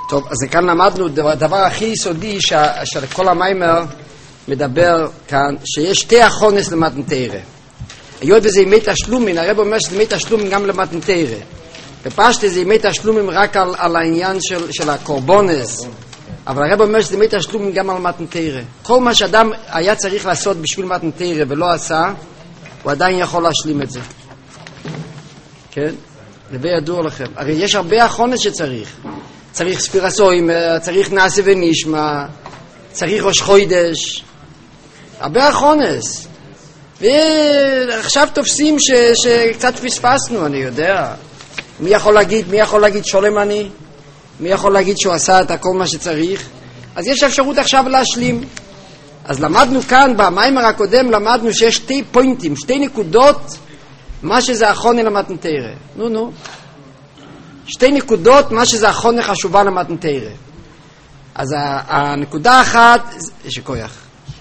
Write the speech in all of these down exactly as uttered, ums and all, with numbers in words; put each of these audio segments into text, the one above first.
טוב, אז כאן למדנו הדבר הכי יסודי שכל המיימר מדבר כאן, שיש שתי החונס למתנתרא. היות וזה ימי תשלומים, הרב אומר שזה ימי תשלומים גם למתנתרא. בפשט זה ימי תשלומים רק על, על העניין של, של הקורבונס, אבל הרב אומר שזה ימי תשלומים גם על מתנתרא. כל מה שאדם היה צריך לעשות בשביל מתנתרא ולא עשה, הוא עדיין יכול להשלים את זה. כן? זה בידוע לכם. הרי יש הרבה החונס שצריך. צריך ספירה סוימר, צריך נעשה ונשמע, צריך ראש חוידש, הרבה החונס. ועכשיו תופסים ש, שקצת פספסנו, אני יודע. מי יכול להגיד, מי יכול להגיד שולם אני? מי יכול להגיד שהוא עשה את הכל מה שצריך? אז יש אפשרות עכשיו להשלים. אז למדנו כאן, במיימר הקודם, למדנו שיש שתי פוינטים, שתי נקודות, מה שזה החונה למתנתרא. נו, נו. שתי נקודות, מה שזה החונה חשובה למתנתרא. אז הנקודה האחת, שכוייך,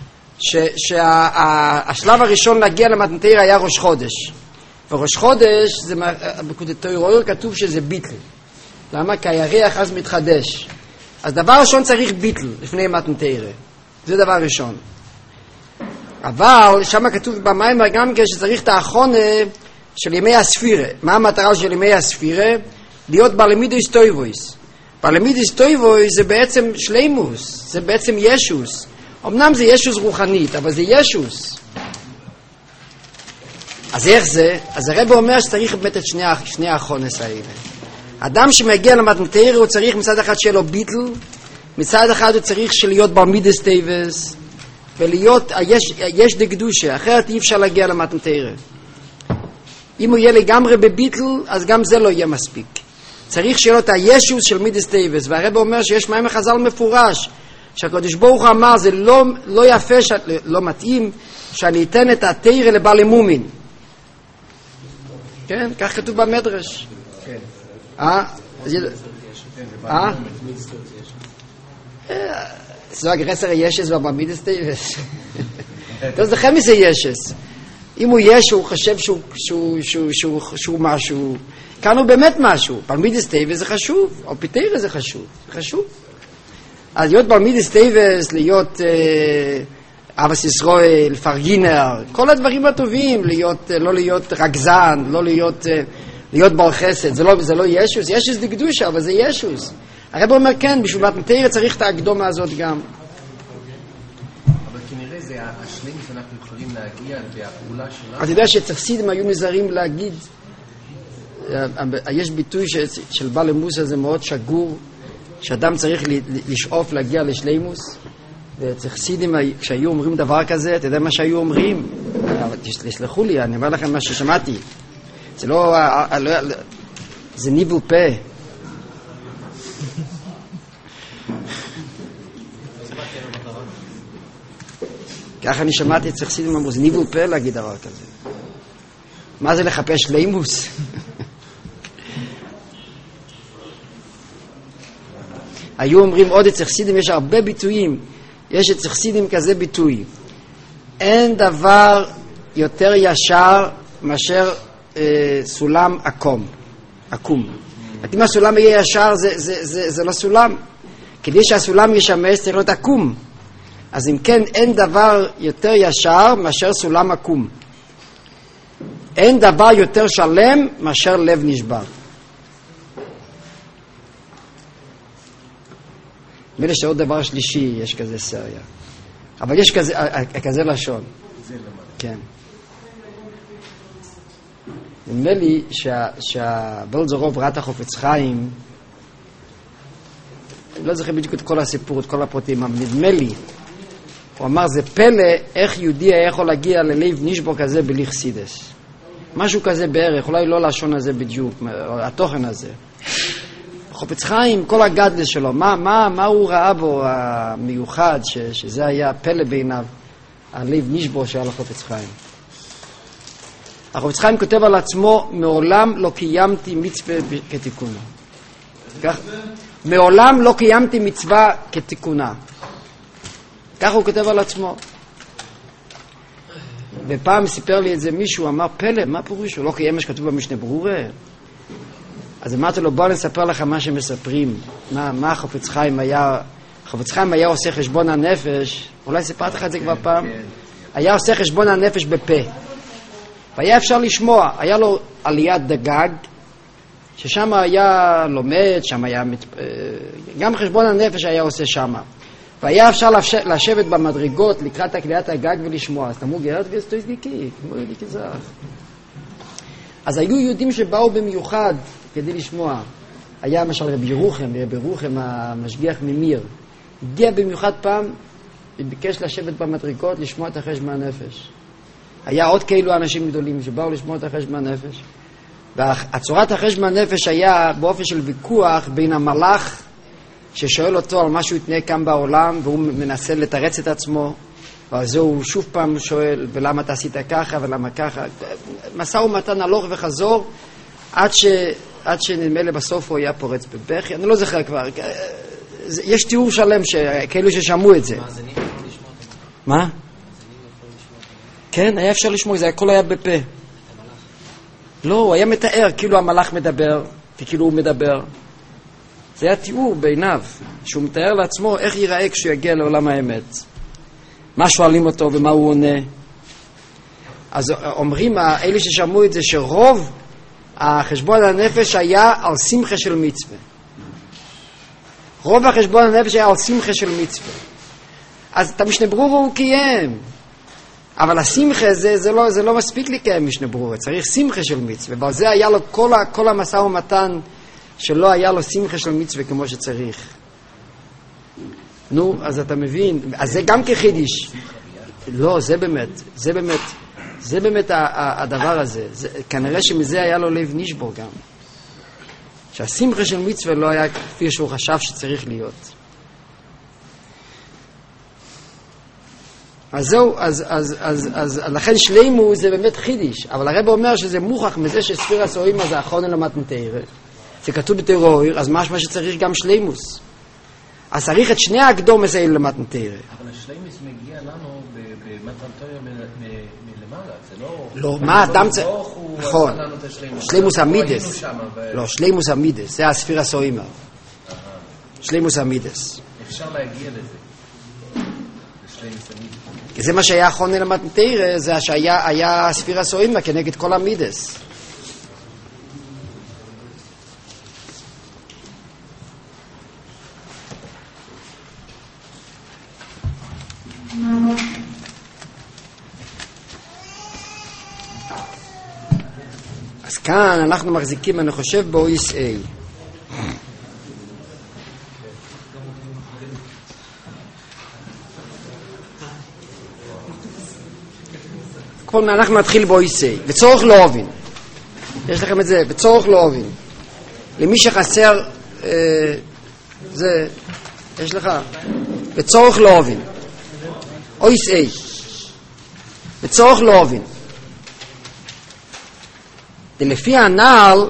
שהשלב הראשון להגיע למתנתרא היה ראש חודש. וראש חודש, בתורה כתוב שזה ביטל. למה? כי הירח אז מתחדש. אז דבר ראשון צריך ביטל לפני מתנתרא. זה דבר ראשון. אבל שם כתוב במיימר גם כן שצריך את החונה של ימי הספירה. מה המטרה של ימי הספירה? להיות בלמידוס טויבויס. בלמידוס טויבויס זה בעצם שלימוס, זה בעצם ישוס. אמנם זה ישוס רוחנית, אבל זה ישוס. אז איך זה? אז הרב אומר שצריך באמת את שני, שני החונס האלה. אדם שמגיע למתנתרא הוא צריך מצד אחד שיהיה לו ביטל, מצד אחד הוא צריך להיות בלמידוס טויבויס, ולהיות, יש, יש דקדושה, אחרת אי אפשר להגיע למתנתרא. אם הוא יהיה לגמרי בביטל, אז גם זה לא יהיה מספיק. צריך שיהיה לו את הישוס של מידס טויבויס, והרב אומר שיש מיימר חז"ל מפורש, שהקדוש ברוך הוא אמר, זה לא, לא יפה, ש... לא מתאים, שאני אתן את התורה לבעלי מומין. כן, כך כתוב במדרש. כן. אה? אה? זה הגרסר הישס במידס טויבויס. אז לכם מזה ישס. אם הוא יש, הוא חושב שהוא, שהוא, שהוא, שהוא, שהוא משהו, כאן הוא באמת משהו. בלמידס טויבויס זה חשוב, או פיתרא זה חשוב, זה חשוב. אז להיות בלמידס טויבויס, להיות אה, אבס ישראל, פרגינר, כל הדברים הטובים, להיות, לא להיות רגזן, לא להיות, אה, להיות בעל חסד, זה לא, זה לא ישוס, ישוס דקדושה, אבל זה ישוס. הרב אומר כן, בשביל מתנתרא צריך את ההקדומה הזאת גם. זה השלם שאנחנו יכולים להגיע והפעולה שלנו. אתה יודע שצחסידים היו נזהרים להגיד, יש ביטוי של בעל מוסר זה מאוד שגור, שאדם צריך לשאוף להגיע לשלימוס, וצחסידים כשהיו אומרים דבר כזה, אתה יודע מה שהיו אומרים? תסלחו לי, אני אומר לכם מה ששמעתי, זה לא, זה ניבול פה. ככה אני שמעתי את צחסידים אמרו, זה ניבול פה להגיד דבר כזה. מה זה לחפש לימוס? היו אומרים עוד את צחסידים, יש הרבה ביטויים. יש את צחסידים כזה ביטוי. אין דבר יותר ישר מאשר אה, סולם עקום. עקום. אם הסולם יהיה ישר, זה, זה, זה, זה לא סולם. כדי שהסולם ישמש, צריך להיות עקום. אז אם כן, אין דבר יותר ישר מאשר סולם עקום. אין דבר יותר שלם מאשר לב נשבר. מילא שעוד דבר שלישי, יש כזה סריה. אבל יש כזה, כזה לשון. כן. נדמה לי שהבלזרוב ראה את החופץ חיים, אני לא זוכר בדיוק את כל הסיפור, את כל הפרטים, אבל נדמה לי, הוא אמר, זה פלא איך יהודי היה יכול להגיע ללב נשבור כזה בלי חסידס. משהו כזה בערך, אולי לא לשון הזה בדיוק, התוכן הזה. חופץ חיים, כל הגדלס שלו, מה, מה, מה הוא ראה בו המיוחד, ש, שזה היה פלא בעיניו, הלב נשבור שהיה לחופץ חיים. החופץ חיים כותב על עצמו, מעולם לא קיימתי מצווה כתיקונה. כך, מעולם לא קיימתי מצווה כתיקונה. כך הוא כותב על עצמו. ופעם סיפר לי את זה מישהו, אמר, פלא, מה פירוש? הוא לא קיים מה שכתוב במשנה ברורה. אז אמרתי לו, בוא נספר לך מה שמספרים, מה, מה חפץ חיים היה, חפץ חיים היה עושה חשבון הנפש, אולי סיפרתי לך את זה כבר פעם, היה עושה חשבון הנפש בפה, והיה אפשר לשמוע, היה לו עליית דגג, ששם היה לומד, שם היה, גם חשבון הנפש היה עושה שם, והיה אפשר לשבת במדרגות לקראת הקליעת הגג ולשמוע, אז תמו גרד וסטויס גיקי, כמו ידי כזך. אז היו יהודים שבאו במיוחד כדי לשמוע. היה למשל רבי ירוחם, רבי ירוחם המשגיח ממיר. הגיע במיוחד פעם וביקש לשבת במדרגות לשמוע את החשבון הנפש. היה עוד כאלו אנשים גדולים שבאו לשמוע את החשבון הנפש. והצורת החשבון הנפש היה באופן של ויכוח בין המלאך ששואל אותו על מה שהוא יתנהג כאן בעולם והוא מנסה לתרץ את עצמו, ואז הוא שוב פעם שואל ולמה אתה עשית ככה ולמה ככה, מסע ומתן הלוך וחזור עד, ש... עד שנדמה לי בסוף הוא היה פורץ בבכי. אני לא זוכר כבר, יש תיאור שלם כאלו ששמעו את זה. מאזינים יכולים לשמוע את זה? מה? מאזינים יכולים לשמוע את זה? כן, היה אפשר לשמוע, זה הכל היה בפה. לא, הוא היה מתאר כאילו המלאך מדבר וכאילו הוא מדבר. זה היה תיאור בעיניו, שהוא מתאר לעצמו איך ייראה כשהוא יגיע לעולם האמת. מה שואלים אותו ומה הוא עונה. אז אומרים, אלה ששמעו את זה, שרוב החשבון הנפש היה על שמחה של מצווה. רוב החשבון הנפש היה על שמחה של מצווה. אז את המשנה ברורה הוא קיים. אבל השמחה זה, זה, לא, זה לא מספיק לקיים משנה ברורה, צריך שמחה של מצווה. ועל זה היה לו כל, כל המשא ומתן שלא היה לו שמחה של מצווה כמו שצריך. נו, אז אתה מבין, אז זה גם כחידיש. לא, זה באמת, זה באמת, זה באמת הדבר הזה. זה, כנראה שמזה היה לו לב נשבור גם. שהשמחה של מצווה לא היה כפי שהוא חשב שצריך להיות. אז זהו, אז, אז, אז, אז, לכן שלימו זה באמת חידיש. אבל הרב אומר שזה מוכח מזה שספיר הסורים הזה אחרון למתנתרא. זה כתוב בתורה אויר, אז משמע שצריך גם שלימוס. אז צריך את שני הקדומות האלה למתנתרא. אבל השלימוס מגיע לנו במתנתרא מלמעלה, זה לא... לא, מה אדם צריך... נכון, שלימוס המידס. לא, שלימוס המידס, זה הספיר הסורים. שלימוס המידס. אפשר להגיע לזה. בשלימוס המידס. זה מה שהיה אחרון למתנתרא, זה שהיה הספיר הסורים כנגד כל המידס. אז כאן אנחנו מחזיקים, אני חושב, באויס איי. כל מה אנחנו נתחיל באויס איי. בצורך לא אובין. יש לכם את זה, בצורך לא אובין. למי שחסר, אה, זה, יש לך? בצורך לא אובין. אויס איי. בצורך לא אובין. ולפי הנעל,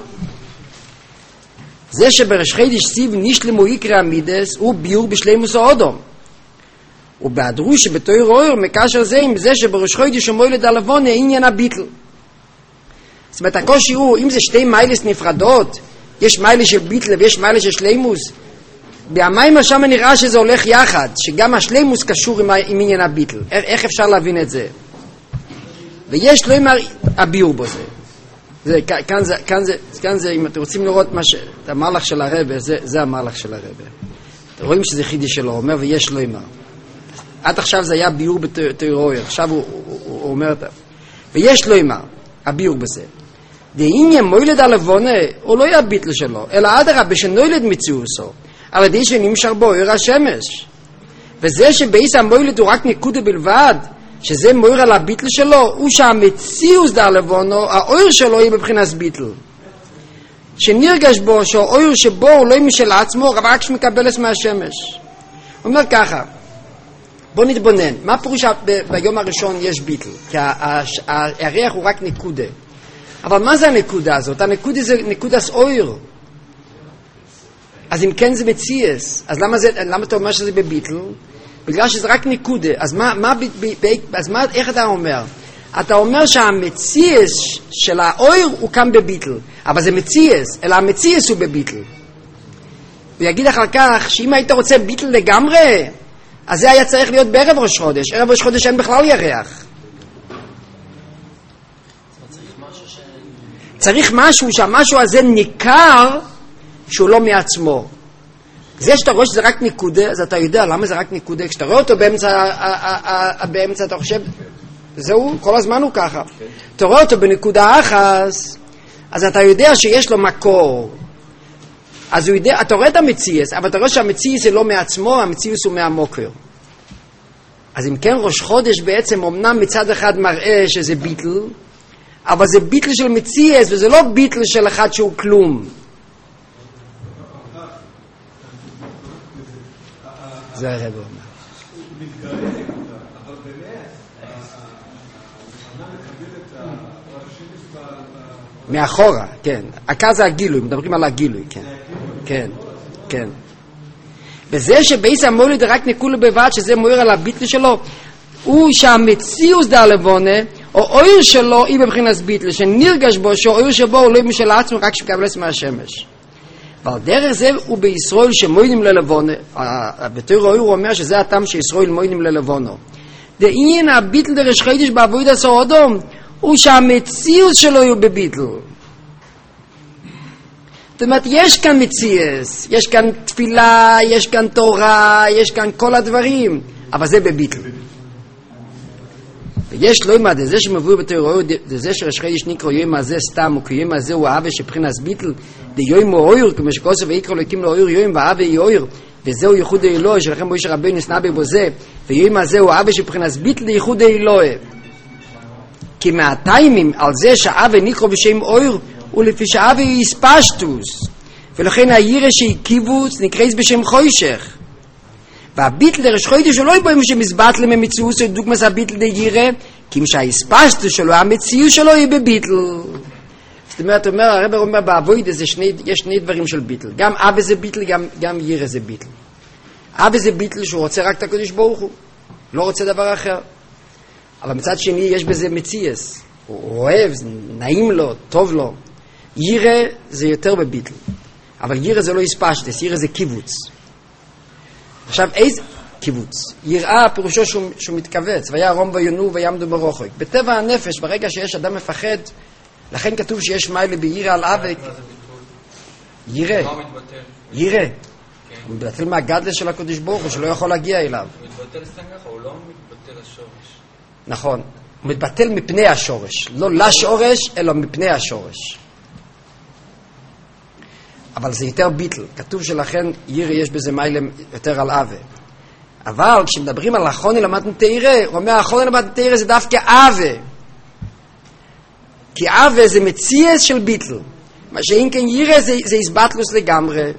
זה שבראש חידש סיב נשלמו עיקרי המידס הוא ביור בשלימוס האודום. ובהדרוש שבתור אויר מקשר זה עם זה שבראש חידש ומוילד הלבונה עניין הביטל. זאת אומרת, הקושי הוא, אם זה שתי מיילס נפרדות, יש מיילס של ביטל ויש מיילס של שלימוס, בהמים שם נראה שזה הולך יחד, שגם השלימוס קשור עם, עם עניין הביטל. איך אפשר להבין את זה? ויש לא אמר הביור בו זה. זה, כאן זה, כאן זה, כאן זה, אם אתם רוצים לראות מה ש... את המהלך של הרב, זה, זה המהלך של הרב. אתם רואים שזה חידי שלו, אומר ויש לא אמר. עד עכשיו זה היה ביור בתיאוריה, עכשיו הוא, הוא, הוא אומר את זה. ויש לא אמר, הביור בזה. דהיניה מוילד הלבונה, הוא לא היה ביטל שלו, אלא אדרבה שנוילד מציאוסו, על ידי שנמשך בו אור השמש. וזה שבאיס המוילד הוא רק נקודה בלבד, שזה מויר על הביטל שלו, הוא שהמציאוס דה לבונו, האויר שלו יהיה בבחינת ביטל. שנרגש בו שהאויר שבו הוא לא יהיה משל עצמו, רק שמקבלס מהשמש. הוא אומר ככה, בוא נתבונן, מה פירוש ביום הראשון יש ביטל? כי הירח הוא רק נקודה. אבל מה זה הנקודה הזאת? הנקודה זה נקודס אויר. אז אם כן זה מציאס, אז למה, זה, למה אתה אומר שזה בביטל? בגלל שזה רק נקודה. אז מה, מה, ב, ב, ב, אז מה, איך אתה אומר? אתה אומר שהמציאס של האויר הוא כאן בביטל, אבל זה מציאס, אלא המציאס הוא בביטל. הוא יגיד אחר כך שאם היית רוצה ביטל לגמרי, אז זה היה צריך להיות בערב ראש חודש. ערב ראש חודש אין בכלל ירח. צריך משהו שהמשהו הזה ניכר שהוא לא מעצמו. זה שאתה רואה שזה רק נקודה, אז אתה יודע למה זה רק נקודה. כשאתה רואה אותו באמצע, באמצע אתה חושב, זהו, כל הזמן הוא ככה. אתה רואה אותו בנקודה אחת, אז אתה יודע שיש לו מקור. אז הוא יודע, אתה רואה את המציאס, אבל אתה רואה שהמציאס זה לא מעצמו, המציאס הוא מהמוקר. אז אם כן, ראש חודש בעצם אמנם מצד אחד מראה שזה ביטל, אבל זה ביטל של מציאס, וזה לא ביטל של אחד שהוא כלום. זה הרב אומר. אבל באמת, השנה מקבלת את הרשת מאחורה, כן. הכר זה הגילוי, מדברים על הגילוי, כן. כן, כן. וזה שבייס המוליד רק נקולו בבד, שזה מויר על הביטל שלו, הוא שהמציאוס דה לבונה, או אויר שלו, היא בבחינס ביטל, שנרגש בו, שאויר שבו הוא לא משל עצמו, רק שמקבלס מהשמש. אבל דרך זה הוא בישראל שמוידים ללבונה, בתור אויר הוא אומר שזה הטעם שישראל מוידים ללבונו. דעניין הביטל דרש חידש בעבוד עשו אדום, הוא שהמציאוס שלו הוא בביטל. זאת אומרת, יש כאן מציאס, יש כאן תפילה, יש כאן תורה, יש כאן כל הדברים, אבל זה בביטל. ויש לא ימד, זה שמבוא בתיאוריה, זה שרש חידש נקרא יום הזה סתם, וכיום הזה הוא אהבה שבחינס ביטל, דיום הוא אויר, כמו שכוסף ויקרא לקים לו אויר יום, ואהבה היא אויר, וזהו ייחוד האלוה, שלכם בויש רבינו נסנבא בו זה, ויום הזה הוא אהבה שבחינס ביטל, ייחוד האלוה. כי מהטיימים על זה שאהבה נקרא בשם אויר, ולפי שאהבה היא הספשטוס, ולכן הירא שהיא קיבוץ נקרא בשם חוישך. והביטל דרש חוידש שלא יבואים שמסבט למציאוס או דוגמס הביטל דירה, כי אם שההספשטוס שלו, המציאוס שלו יהיה בביטל. זאת אומרת, אומר, הרב אומר בעבוד, יש שני דברים של ביטל. גם אבא זה ביטל, גם, גם ירא זה ביטל. אבא זה ביטל שהוא רוצה רק את הקדוש ברוך הוא, לא רוצה דבר אחר. אבל מצד שני יש בזה מציאס. הוא אוהב, נעים לו, טוב לו. ירא זה יותר בביטל. אבל ירא זה לא הספשטוס, ירא זה קיבוץ. עכשיו, איזה קיבוץ? יראה פירושו שהוא, שהוא מתכווץ, והיה רום ויונו ויעמדו ברוחק. בטבע הנפש, ברגע שיש אדם מפחד, לכן כתוב שיש מיילה ביראה על אבק. יראה. מה הוא מתבטל? יראה. הוא מתבטל מהגדלה של הקדוש ברוך הוא, שלא יכול להגיע אליו. הוא מתבטל סתם ככה, הוא לא מתבטל לשורש. נכון. הוא מתבטל מפני השורש. לא לשורש, אלא מפני השורש. אבל זה יותר ביטל. כתוב שלכן ירא יש בזה מיילה יותר על אבה. אבל כשמדברים על אחוני למתן תירא, הוא אומר אחוני למתן תירא זה דווקא אבה. כי אבה זה מציאס של ביטל. מה שאם כן ירא זה, זה הסבטלוס לגמרי.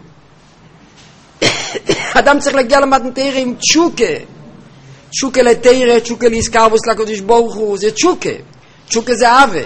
אדם צריך להגיע למתן תירא עם תשוקה. תשוקה לתירא, תשוקה להזכרוס לקדוש ברוך הוא, זה תשוקה. תשוקה זה אבה.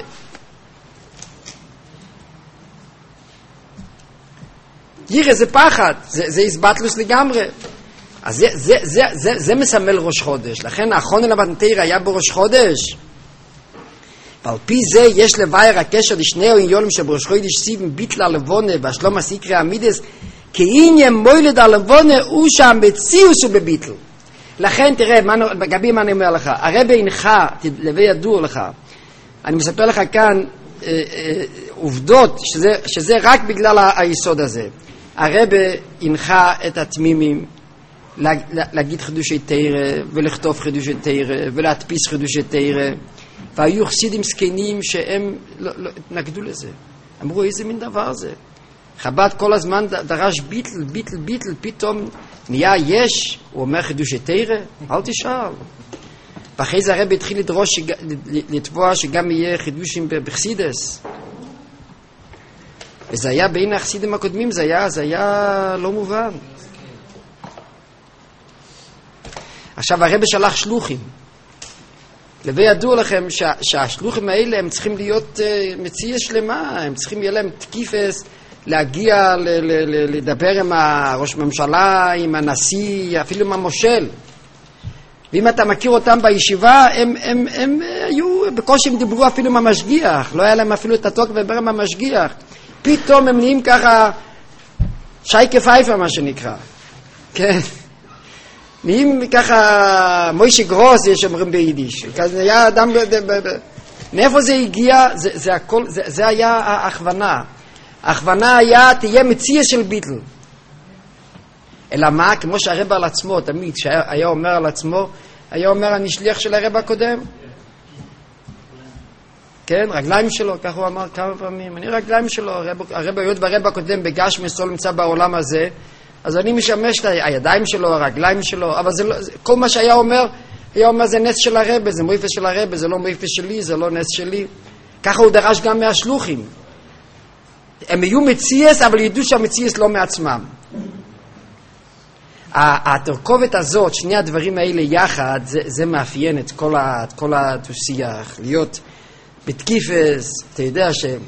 ירא זה פחד, זה, זה הסבטלוס לגמרי. אז זה, זה, זה, זה, זה מסמל ראש חודש. לכן האחרון למתן תירא היה בראש חודש. ועל פי זה יש לבייר הקשר לשני העניונים שבראש חודש סיבים ביטל הלבונה והשלום הסיקרי המידס, כי עניין מוילד הלבונה הוא שהמציאוס הוא בביטל. לכן תראה, בגבי מה אני אומר לך, הרבי הנחה, לבי ידוע לך, אני מספר לך כאן אה, אה, עובדות שזה, שזה רק בגלל היסוד הזה. הרבי הנחה את התמימים להגיד חידושי תירא ולכתוב חידושי תירא ולהדפיס חידושי תירא, והיו חסידים זקנים שהם לא, לא התנגדו לזה. אמרו איזה מין דבר זה. חב"ד כל הזמן דרש ביטל, ביטל, ביטל, פתאום נהיה יש, הוא אומר חידושי תירא, אל תשאל. ואחרי זה הרבי התחיל לדרוש, לתבוע שגם יהיה חידושים בחסידס. וזה היה בין החסידים הקודמים, זה היה, זה היה לא מובן. עכשיו הרבי שלח שלוחים. לבי ידוע לכם שה, שהשלוחים האלה הם צריכים להיות uh, מציאה שלמה, הם צריכים יהיה להם תקיפס, להגיע ל, ל, ל, לדבר עם הראש ממשלה, עם הנשיא, אפילו עם המושל. ואם אתה מכיר אותם בישיבה, הם, הם, הם היו, בקושי הם דיברו אפילו עם המשגיח, לא היה להם אפילו את התוקף לדבר עם המשגיח. פתאום הם נהיים ככה, שייקה פייפה מה שנקרא. כן. נהיים ככה, מוישי גרוס יש אומרים ביידיש. כזה היה אדם, מאיפה זה הגיע? זה, זה, הכל, זה, זה היה ההכוונה. ההכוונה היה, תהיה מציאה של ביטל. אלא מה? כמו שהרבא על עצמו, תמיד, שהיה אומר על עצמו, היה אומר, אני שליח של הרבא הקודם. כן, רגליים שלו, כך הוא אמר כמה פעמים, אני רגליים שלו, הרבא, היות והרבא הקודם בגש מסול נמצא בעולם הזה, אז אני משמש את הידיים שלו, הרגליים שלו, אבל זה לא, כל מה שהיה אומר, היה אומר, זה נס של הרבא, זה מויפס של הרבא, זה לא מויפס שלי, זה לא נס שלי. ככה הוא דרש גם מהשלוחים. הם יהיו מציאס, אבל ידעו שהמציאס לא מעצמם. התרכובת הזאת, שני הדברים האלה יחד, זה, זה מאפיין את כל, ה, את כל התושיח. להיות בתקיפס, אתה יודע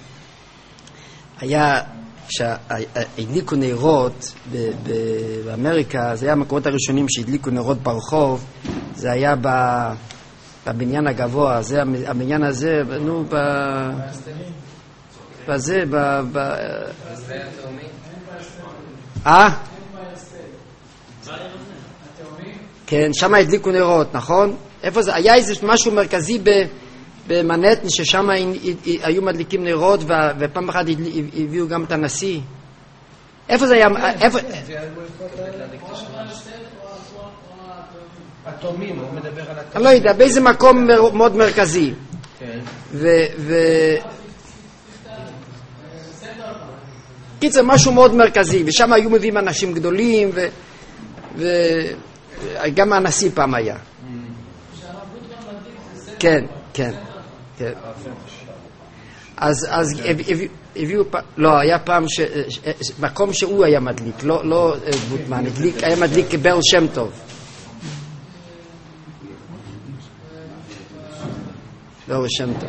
שהיה, שהדליקו נרות ב, ב, באמריקה, זה היה המקומות הראשונים שהדליקו נרות ברחוב, זה היה ב, בבניין הגבוה, זה הבניין הזה, נו, ב... בזה, ב... ב... אה? כן, שם הדליקו נרות, נכון? איפה זה? היה איזה משהו מרכזי במנהטן, ששם היו מדליקים נרות, ופעם אחת הביאו גם את הנשיא. איפה זה היה? איפה... אטומים, הוא מדבר על אטומים. אני לא יודע, באיזה מקום מאוד מרכזי. ו... קיצר, משהו מאוד מרכזי, ושם היו מביאים אנשים גדולים, וגם הנשיא פעם היה. כן, כן, כן. אז הביאו, לא, היה פעם, מקום שהוא היה מדליק, לא בוטמן, היה מדליק כברל שם טוב. ברל שם טוב.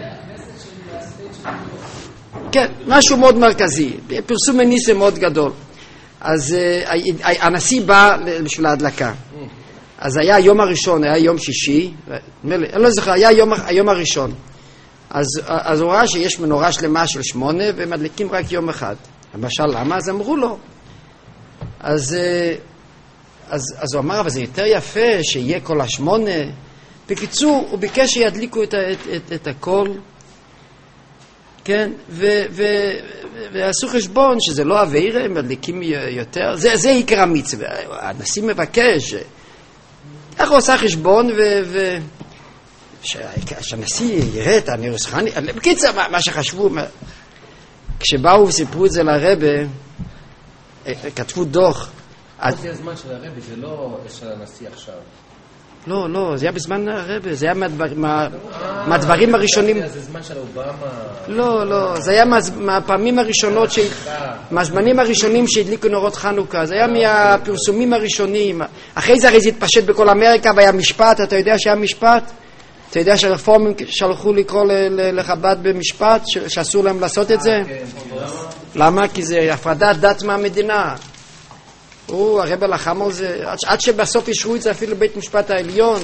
כן, משהו מאוד מרכזי, פרסום מניסה מאוד גדול. אז הנשיא בא בשביל ההדלקה. אז היה היום הראשון, היה יום שישי, אני לא זוכר, היה היום, היום הראשון. אז, אז הוא ראה שיש מנורה שלמה של שמונה, ומדליקים רק יום אחד. למשל, למה? אז אמרו לו. אז, אז, אז הוא אמר, אבל זה יותר יפה שיהיה כל השמונה. בקיצור, הוא ביקש שידליקו את, את, את, את הכל, כן, ו, ו, ועשו חשבון שזה לא עבירה, הם מדליקים יותר. זה, זה עיקר המצווה. הנשיא מבקש, איך הוא עושה חשבון, ו... ו... שהנשיא יראה את הנרוס חני, בקיצר, מה, מה שחשבו, מה... כשבאו וסיפרו את זה לרבא, כתבו דוח. זה הזמן של הרבא, זה לא של הנשיא עכשיו. לא, לא, זה היה בזמן הרבא, זה היה מהדבר, מה, מהדברים הראשונים. זה זמן של אובמה. לא, לא, זה היה מה, מהפעמים הראשונות, ש... מהזמנים הראשונים שהדליקו נורות חנוכה, זה היה מהפרסומים הראשונים. אחרי זה הרי זה התפשט בכל אמריקה, והיה משפט, אתה יודע שהיה משפט? אתה יודע שהרפורמים שלחו לקרוא לחב"ד במשפט, שאסור להם לעשות את זה? למה? כי זה הפרדת דת מהמדינה. הוא, הרב לחם על זה, עד שבסוף ישרו את זה אפילו בית משפט העליון,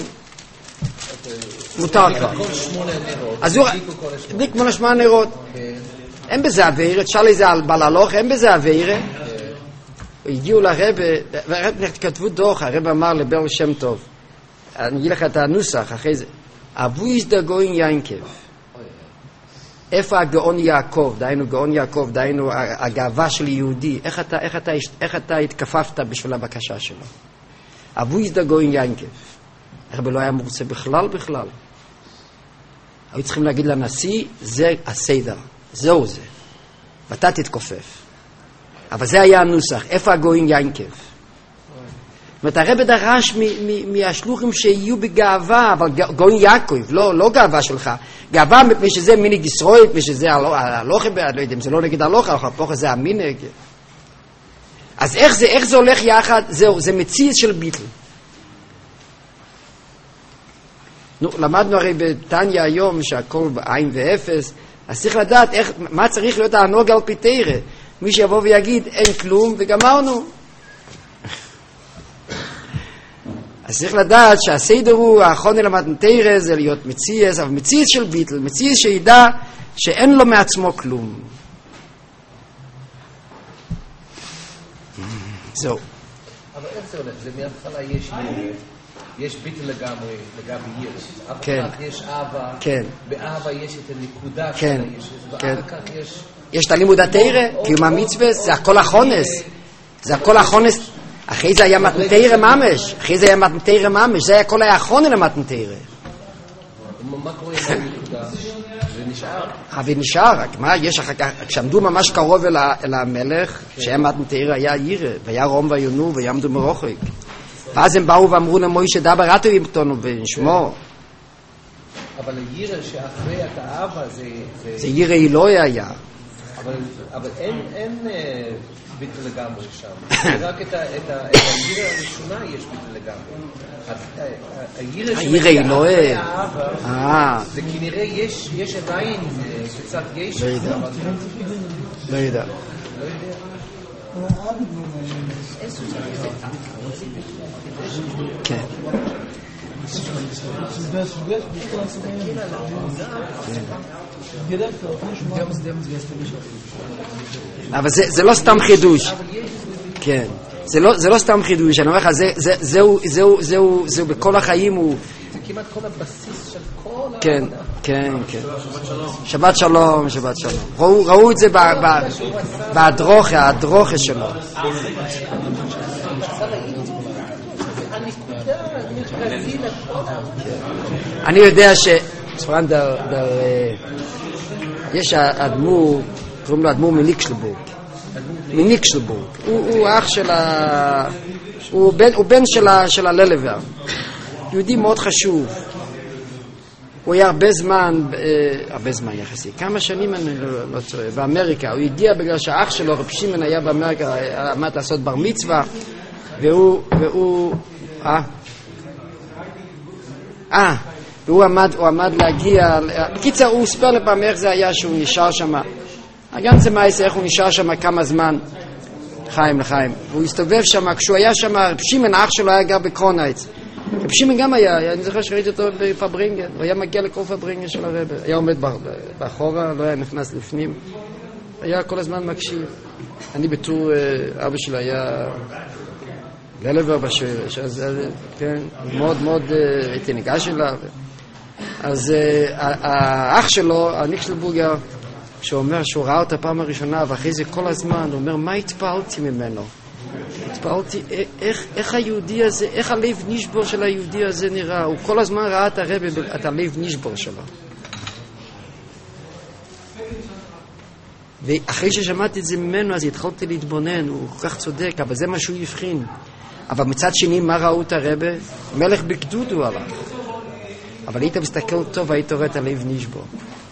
מותר כבר. אז הוא הדליק כמו לשמונה נרות. אין בזה אווירה, תשאל איזה בעל הלוך, אין בזה אווירה. הגיעו לרב, והרב כתבו דוח, הרב אמר לברל שם טוב, אני אגיד לך את הנוסח אחרי זה, אבו איז דה גאון יעקב. איפה הגאון יעקב, דהיינו גאון יעקב, דהיינו הגאווה של יהודי, איך אתה, איך אתה, איך אתה התכפפת בשביל הבקשה שלו? אבו איז דה גאון יעקב. הרב לא היה מורצה בכלל בכלל. היו צריכים להגיד לנשיא, זה הסדר, זהו זה. ואתה תתכופף. אבל זה היה הנוסח, איפה הגאון יעקב? זאת אומרת, הרב דרש מהשלוחים שיהיו בגאווה, אבל גאון יעקב, לא, לא גאווה שלך. גאווה מפני שזה מנהיג ישראל, מפני שזה הלוכה, לא יודע אם זה לא נגד הלוכה, אבל פה זה המנהיג. אז איך זה, איך זה הולך יחד? זהו, זה מציאות של ביטל. נו, למדנו הרי בתניה היום שהכל בעין ואפס, אז צריך לדעת איך, מה צריך להיות הענוג על פי תורה. מי שיבוא ויגיד אין כלום וגמרנו. אז צריך לדעת שהסדר הוא, האחרונה למתנתרא זה להיות מציאס, אבל מציאס של ביטל, מציאס שידע שאין לו מעצמו כלום. זהו. אבל איך זה הולך? זה מההתחלה יש יש ביטל לגמרי, לגמרי יש. כן. יש אהבה. כן. באהבה יש את הנקודה כן. של היש. כן. ואחר כך יש... יש את הלימוד התרא, קיום המצווה, זה הכל החונס. זה הכל החונס. אחרי זה היה מתנתרא ממש. אחרי זה היה מתנתרא ממש. זה היה כל היה החונה למתנתרא. מה קורה עם הנקודה? זה נשאר? אבל נשאר, רק מה, יש אחר כך, כשעמדו ממש קרוב אל, אל המלך, שהיה מתנתרא, היה ירא, והיה רום ויונו, ויעמדו מרוחק. ואז הם באו ואמרו למוישה, דבר אתו ימתונו ונשמור. אבל הירא שאחרי את האהבה זה... זה ירא אלוהי היה. אבל, אבל אין, אין ביטל לגמרי שם. רק את הירא הראשונה יש ביטל לגמרי. הירא אלוהי. האהבה, זה כנראה יש, יש עדיין קצת יש. לא יודע. לא יודע. כן. אבל זה, זה לא סתם חידוש. כן. זה לא, זה לא סתם חידוש. אני אומר לך, זה, זה, זהו, זהו, זהו, זהו, בכל החיים הוא... זה כמעט כל הבסיס של כל... כן, כן, כן. שבת שלום, שבת שלום. ראו, ראו את זה בהדרוכה, ההדרוכה שלו. אני יודע ש... ספרן דר... דר... יש האדמו"ר, קוראים לו האדמו"ר מניקשלבורג. מניקשלבורג. הוא, הוא אח של ה... הוא בן, הוא בן של, ה... של הללבר. יהודי מאוד חשוב. הוא היה הרבה זמן, הרבה זמן יחסי, כמה שנים אני לא, לא צורך, באמריקה. הוא הגיע בגלל שהאח שלו, רב שמעון, היה באמריקה, עמד לעשות בר מצווה, והוא, והוא, אה, אה, והוא עמד, הוא עמד להגיע, בקיצר, הוא ספר לפעם איך זה היה שהוא נשאר שם, גם זה מה איך הוא נשאר שם כמה זמן, חיים לחיים. הוא הסתובב שם, כשהוא היה שם, רב שמעון, האח שלו היה גר בקרונייץ. רב שמעון גם היה, אני זוכר שראיתי אותו בפברינגן, הוא היה מגיע לכל פברינגן של הרב, היה עומד באחורה, לא היה נכנס לפנים, היה כל הזמן מקשיב. אני בתור, אבא שלי היה ללבר בשרש, אז כן, מאוד מאוד הייתי ניגש אליו. אז האח שלו, הניקשלבורגר, שהוא אומר שהוא ראה אותה פעם הראשונה, ואחרי זה כל הזמן, הוא אומר, מה התפעלתי ממנו? התפעלתי, איך, איך היהודי הזה, איך הלב נשבור של היהודי הזה נראה? הוא כל הזמן ראה את הרב, את הלב נשבור שלו. ואחרי ששמעתי את זה ממנו, אז התחלתי להתבונן, הוא כל כך צודק, אבל זה מה שהוא הבחין. אבל מצד שני, מה ראו את הרב? מלך בגדוד הוא הלך. אבל היית מסתכל טוב, היית רואה את הלב נשבור.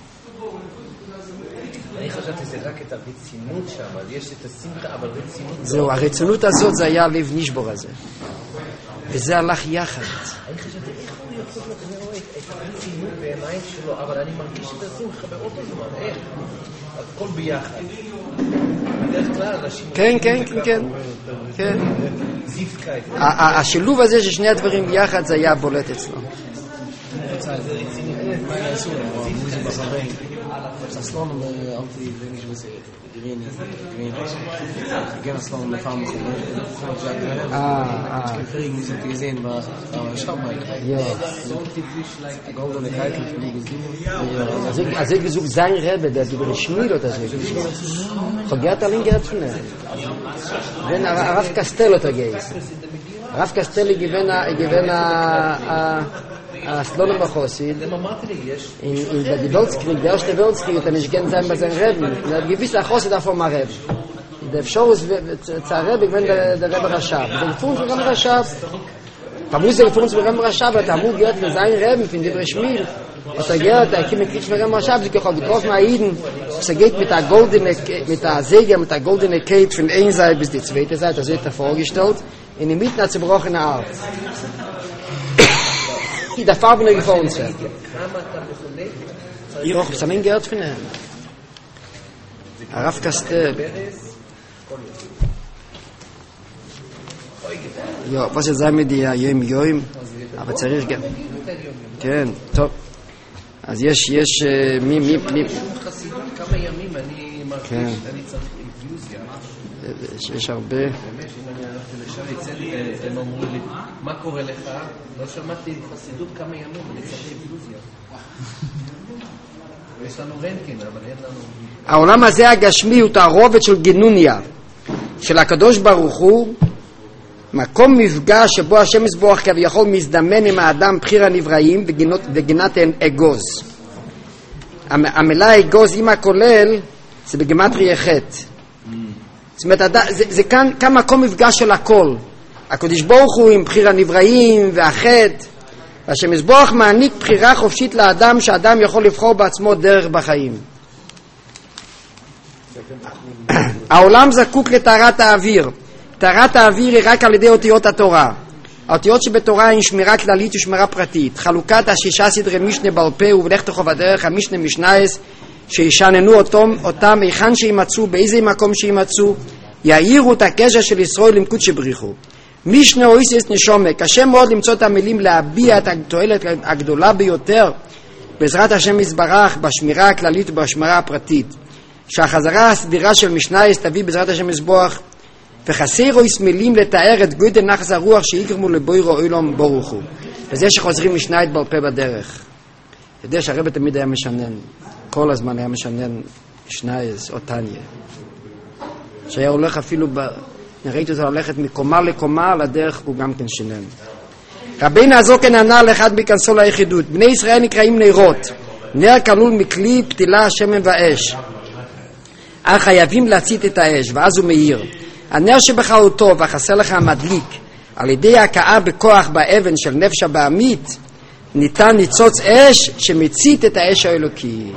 אני חשבתי שזה רק את הרצינות שם, אבל יש את השמחה, אבל רצינות... זהו, הרצינות הזאת זה היה הלב נשבור הזה. וזה הלך יחד. אני חשבתי, איך הוא יכול לראות את הרצינות בעיניים שלו, אבל אני מרגיש את השמחה באותו זמן, איך? הכל ביחד. בדרך כלל אנשים... כן, כן, כן, כן. זיפקה את זה. השילוב הזה של שני הדברים ביחד זה היה בולט אצלו. זה רצינות. מה יעשו? זה בחרי. Aslan anti weet niet wat iedereen is iedereen is ik ken Aslan met van ah ah ik kreeg niet te zien maar schap maar ja so typisch like ik hoor dat ik kijk niet gezien ja als ik als ik bezoek zijn Rebbe dat die schmied oder so vergeet alleen gaat van wenn Rav Castello tageis Rav Castello gewena gewena הסלון המחוסית in der Weltkrieg, der erste Weltkrieg hat er nicht gern sein bei seinen Reben. Er hat gewiss Achosset davon mal Reben. Der Pschor ist zur Rebe, wenn der Rebe Rashab. Der Gefuhren von Rebe Rashab. Vermutlich der Gefuhren von Rebe Rashab hat er Amur gehört für seinen Reben, für den Schmiel. Hat er gehört, er kommt mit Kitsch von Rebe Rashab, sie kann getroffen Aiden. Er geht mit der goldene, mit der Säge, mit der goldene Kate von einer Seite bis die zweite Seite, das wird er vorgestellt. In der Mitte hat zerbrochene Art. Die Farbe gefallen sind. Ich auch, ich habe ihn gehört von ihm. Rav Kastel. Ja, was jetzt sagen wir die Joim Joim, aber צריך גם. כן, טוב. אז יש, יש, מי, מי, מי... חסידות כמה ימים אני מרגיש, אני צריך אינפיוזיה. יש הרבה... באמת, אם אני הלכתי לשם אצלי, הם אמרו לי, מה קורה לך? לא שמעתי חסידות כמה ימים, אני צריך אינפיוזיה. יש לנו רנטגן, אבל אין לנו... העולם הזה הגשמי הוא תערובת של גנוניה, של הקדוש ברוך הוא, מקום מפגש שבו השם יזבח כביכול מזדמן עם האדם בחיר הנבראים בגינת אגוז. המילה אגוז עם הכולל זה בגימטריה חטא. זאת אומרת, זה, זה כאן, כאן מקום מפגש של הכל. הקדוש ברוך הוא עם בחיר הנבראים והחטא, והשם יזבח מעניק בחירה חופשית לאדם שהאדם יכול לבחור בעצמו דרך בחיים. העולם זקוק לטהרת האוויר. טהרת האוויר היא רק על ידי אותיות התורה. האותיות שבתורה הן שמירה כללית ושמירה פרטית. חלוקת השישה סדרי משנה בעל פה ובלך תחוב הדרך המשנה משנייס שישננו אותם, אותם היכן שימצאו, באיזה מקום שימצאו, יאירו את הקשר של ישראל עם קודש בריחו. משנה אויסס נשומה, קשה מאוד למצוא את המילים להביע את התועלת הגדולה ביותר בעזרת השם יזברך בשמירה הכללית ובשמירה הפרטית. שהחזרה הסדירה של משנייס תביא בעזרת השם יזבח וחסרו מילים לתאר את גודל נחס הרוח שיגרמו לבוירו אילום ברוך הוא. וזה שחוזרים משנייס בעל פה בדרך. יודע שהרבא תמיד היה משנן, כל הזמן היה משנן משנייס או תניה. שהיה הולך אפילו, ב... ראיתי אותו הולכת מקומה לקומה על הדרך, הוא גם כן שינן. רבינו הזוקן ענה לאחד מכנסו ליחידות, בני ישראל נקראים נרות, נר כלול מכלי פתילה שמן ואש. אך חייבים להצית את האש, ואז הוא מאיר. הנר שבחרותו וחסר לך המדליק, על ידי ההכאה בכוח באבן של נפש הבעמית, ניתן ניצוץ אש שמצית את האש האלוקי.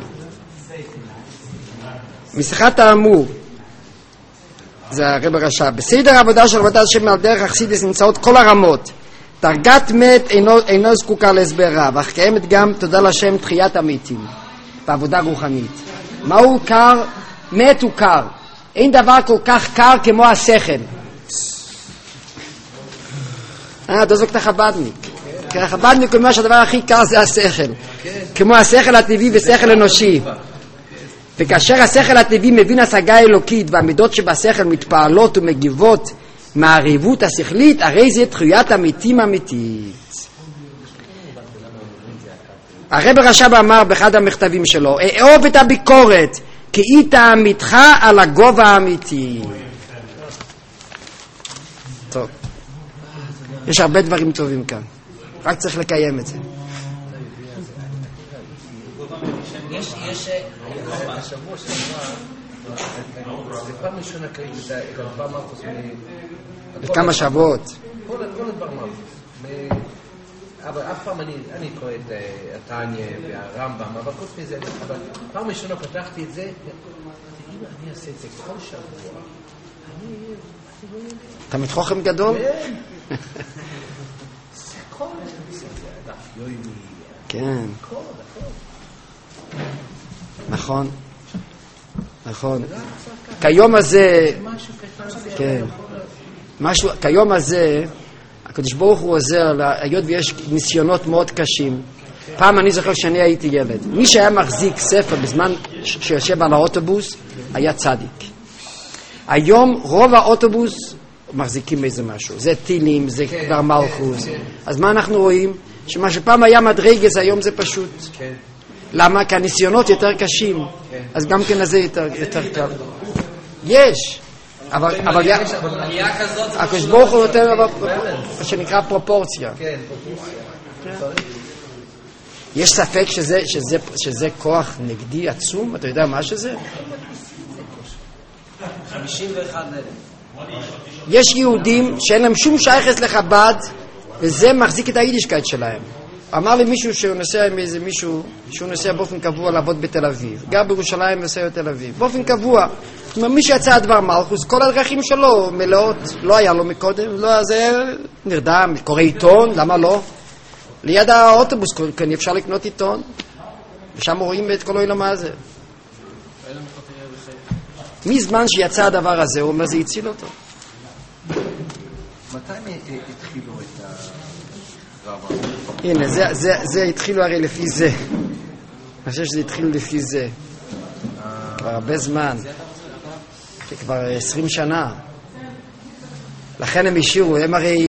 משיחת האמור, זה הרב הרש"ב, בסדר העבודה של עבודת השם על דרך אכסידס נמצאות כל הרמות. דרגת מת אינו, אינו זקוקה להסבר רב, אך קיימת גם, תודה לשם, תחיית המתים בעבודה רוחנית. מהו קר? מת הוא קר. אין דבר כל כך קר כמו השכל. אה, אתה זוק את החבדניק. כי החבדניק אומר שהדבר הכי קר זה השכל. כמו השכל הטבעי ושכל אנושי. וכאשר השכל הטבעי מבין השגה אלוקית והמידות שבשכל מתפעלות ומגיבות מהריבות השכלית, הרי זה תחיית המתים אמיתית. הרב הרש"ב אמר באחד המכתבים שלו, אהוב את הביקורת כי היא תעמידך על הגובה האמיתי. טוב, יש הרבה דברים טובים כאן, רק צריך לקיים את זה. יש, יש, השבוע שעברה, זה פעם ראשונה קראתי את הדבר מרקוס. בכמה שבועות. כל הדבר מרקוס. אבל אף פעם אני קורא את התניא והרמב"ם, אבל חוץ מזה, אבל פעם ראשונה פתחתי את זה, אני אעשה את זה כל שבוע. אתה מתחוכם גדול? זה כל זה דף יוימי. כן. כל, הכל. נכון, נכון. כיום הזה, כן, משהו, כיום הזה, הקדוש ברוך הוא עוזר, היות ויש ניסיונות מאוד קשים. פעם אני זוכר שאני הייתי ילד, מי שהיה מחזיק ספר בזמן שיושב על האוטובוס, היה צדיק. היום רוב האוטובוס מחזיקים איזה משהו, זה טילים, זה כבר מלכוס. אז מה אנחנו רואים? שמה שפעם היה מדרגס, היום זה פשוט. למה? כי הניסיונות יותר קשים, אז גם כן הזה יותר, יותר קל. יש, אבל, אבל הקדוש ברוך הוא נותן מה שנקרא פרופורציה. יש ספק שזה, שזה, שזה כוח נגדי עצום? אתה יודע מה שזה? חמישים ואחד אלף. יש יהודים שאין להם שום שייכות לחב"ד, וזה מחזיק את היידישקייט שלהם. אמר לי מישהו שהוא נוסע עם איזה מישהו שהוא נוסע באופן קבוע לעבוד בתל אביב, גר בירושלים ונוסע בתל אביב באופן קבוע. זאת אומרת, מי שיצא הדבר מלכוס, כל הדרכים שלו מלאות, לא היה לו מקודם, לא, זה נרדם, קורא עיתון, למה לא? ליד האוטובוס כאן אפשר לקנות עיתון, ושם רואים את כל העולם הזה. מזמן שיצא הדבר הזה, הוא אומר, זה הציל אותו. מתי התחילו את הרב? הנה, זה, זה, זה התחילו הרי לפי זה. אני חושב שזה התחילו לפי זה. כבר הרבה זמן. כבר עשרים שנה. לכן הם השאירו, הם הרי